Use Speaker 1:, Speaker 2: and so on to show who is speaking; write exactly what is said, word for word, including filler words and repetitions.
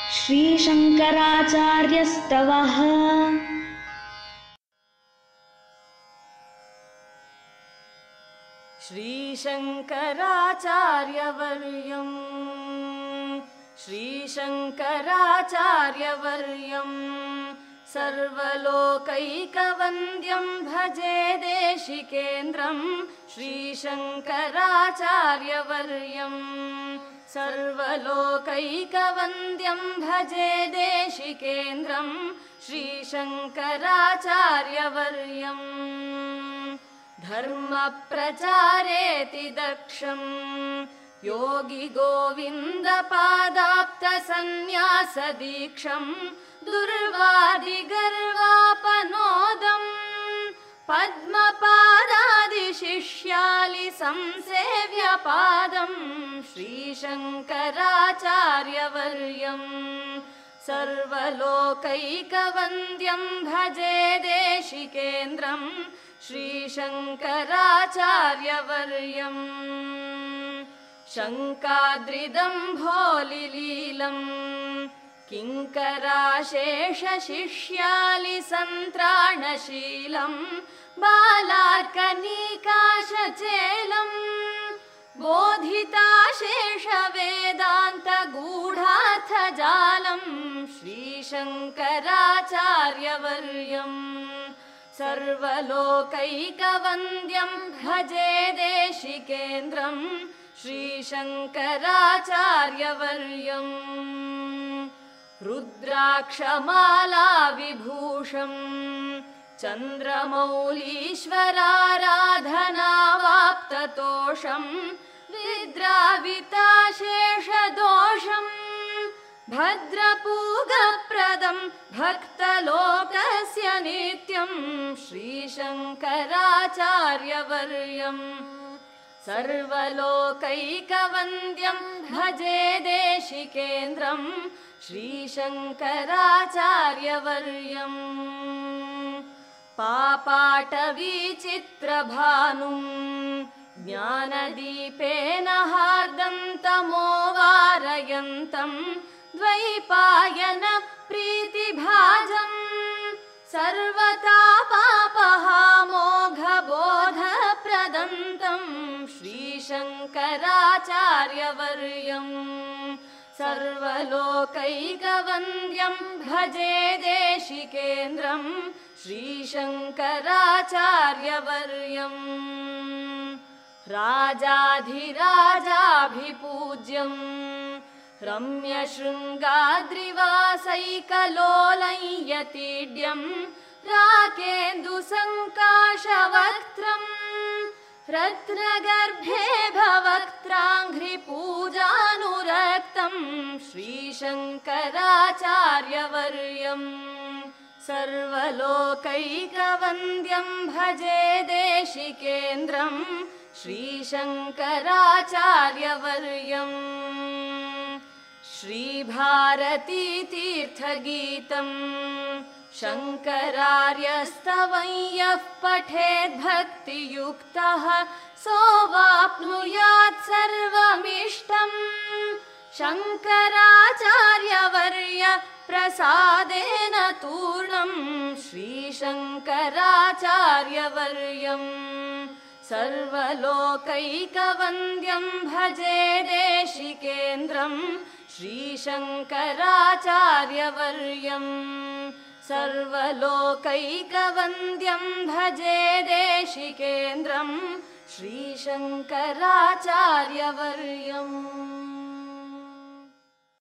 Speaker 1: श्रीशङ्कराचार्यस्तवः।
Speaker 2: श्रीशङ्कराचार्यवर्यम् श्रीशङ्कराचार्यवर्यम् सर्वलोकैकवन्द्यं भजे देशिकेन्द्रं श्रीशङ्कराचार्यवर्यम् सर्वलोकैकवन्द्यं भजे देशिकेन्द्रं श्रीशङ्कराचार्यवर्यम् धर्मप्रचारेति दक्षं योगी गोविन्दपादाप्तसन्न्यासदीक्षं दुर्वादिगर्वापनोदं पद्मपादादिशिष्यालिसंसेव्यपादं श्रीशङ्कराचार्यवर्यम् सर्वलोकैकवन्द्यं भजे देशिकेन्द्रं श्रीशङ्कराचार्यवर्यम् शङ्काद्रिदम्भोलिलीलम् किङ्कराशेषशिष्यालिसन्त्राणशीलं बालार्कनीकाशचेलम् बोधिताशेषवेदान्तगूढार्थजालं श्रीशङ्कराचार्यवर्यम् सर्वलोकैकवन्द्यं भजे देशिकेन्द्रं श्रीशङ्कराचार्यवर्यम् रुद्राक्षमालाविभूषं चन्द्रमौलीश्वराराधनावाप्ततोषं विद्राविताशेषदोषं भद्रपूगप्रदं भक्तलोकस्य नित्यं श्रीशङ्कराचार्यवर्यम् सर्वलोकैकवन्द्यं भजे देशिकेन्द्रं श्रीशङ्कराचार्यवर्यम् पापाटवीचित्रभानुं ज्ञानदीपेन हार्दं तमोवारयन्तं द्वैपायन प्रीतिभाजं सर्वतापापहामोघबोधप्रदन्तं श्रीशङ्कराचार्यवर्यम् सर्वलोकैकवन्द्यं भजे देशिकेन्द्रं श्रीशङ्कराचार्यवर्यम् राजाधिराजाभिपूज्यं रम्यशृङ्गाद्रिवासैकलोलं यतीड्यं राकेन्दुसङ्काशवक्त्रं रत्नगर्भे भवक्त्राङ्घ्रिपूजानुरक्तं श्रीशङ्कराचार्यवर्यम् सर्वलोकैकवन्द्यं भजे देशिकेन्द्रं श्रीशङ्कराचार्यवर्यम् श्रीभारतीतीर्थगीतं शङ्करार्यस्तवं यः पठेद्भक्तियुक्तः सोऽवाप्नुयात् सर्वमिष्टम् शङ्कराचार्यवर्य प्रसादेन तूर्णं श्रीशङ्कराचार्यवर्यम् सर्वलोकैकवन्द्यं भजे देशिकेन्द्रं श्रीशङ्कराचार्यवर्यम् सर्वलोकैकवन्द्यं भजे देशिकेन्द्रं श्रीशङ्कराचार्यवर्यम्।